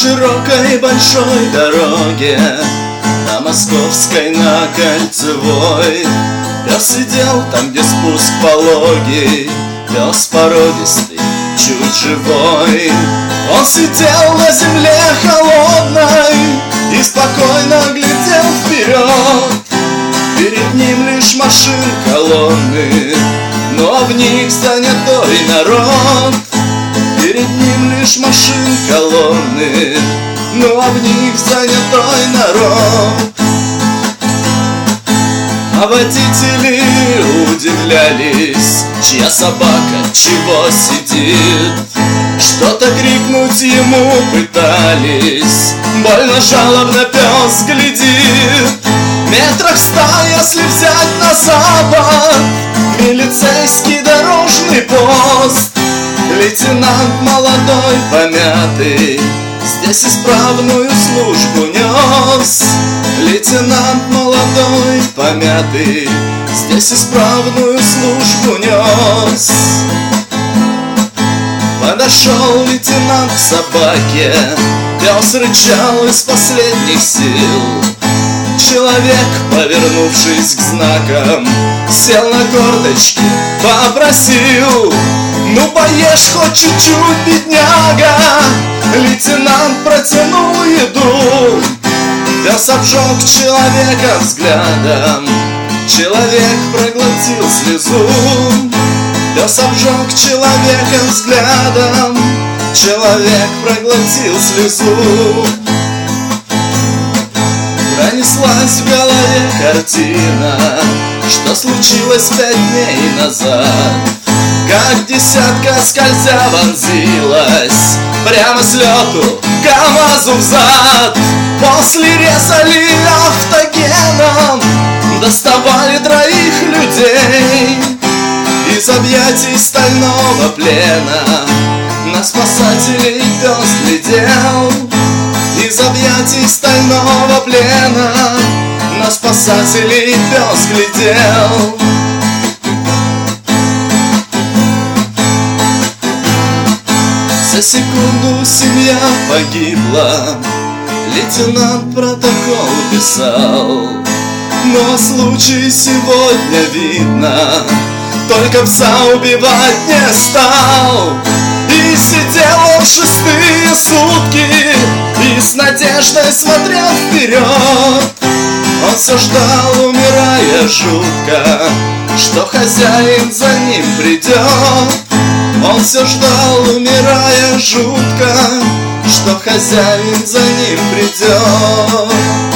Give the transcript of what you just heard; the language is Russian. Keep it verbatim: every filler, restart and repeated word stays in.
широкой большой дороге, на Московской, на Кольцевой, пес сидел там, где спуск пологий, пес породистый, чуть живой. Он сидел на земле холодной и спокойно глядел вперед. Перед ним лишь машин колонны, но в них занятой народ. Перед ним лишь машин колонны, но в них занятой народ. А водители удивлялись, чья собака чего сидит. Что-то крикнуть ему пытались, больно жалобно пес глядит. Метрах ста, если взять на запад, милицейский дорожный пост. Лейтенант молодой, помятый, здесь исправную службу нес. Лейтенант молодой, помятый, здесь исправную службу нес. Подошел лейтенант к собаке, пес рычал из последних сил. Человек, повернувшись к знакам, сел на корточки, попросил: ну поешь хоть чуть-чуть, бедняга. Лейтенант протянул еду, пес обжег человека взглядом. Человек проглотил слезу, пес обжег человека взглядом. Человек проглотил слезу. Пронеслась в голове картина, что случилось пять дней назад. Как десятка скользя вонзилась прямо с лету КамАЗу взад. После резали автогеном, доставали троих людей. Из объятий стального плена на спасателей пес глядел. Из объятий стального плена на спасателей пес глядел. За секунду семья погибла, лейтенант протокол писал. Но случай сегодня видно, только пса убивать не стал. И сидел он шестые сутки и с надеждой смотрел вперед. Он все ждал, умирая жутко, что хозяин за ним придет. Он все ждал, умирая жутко, что хозяин за ним придет.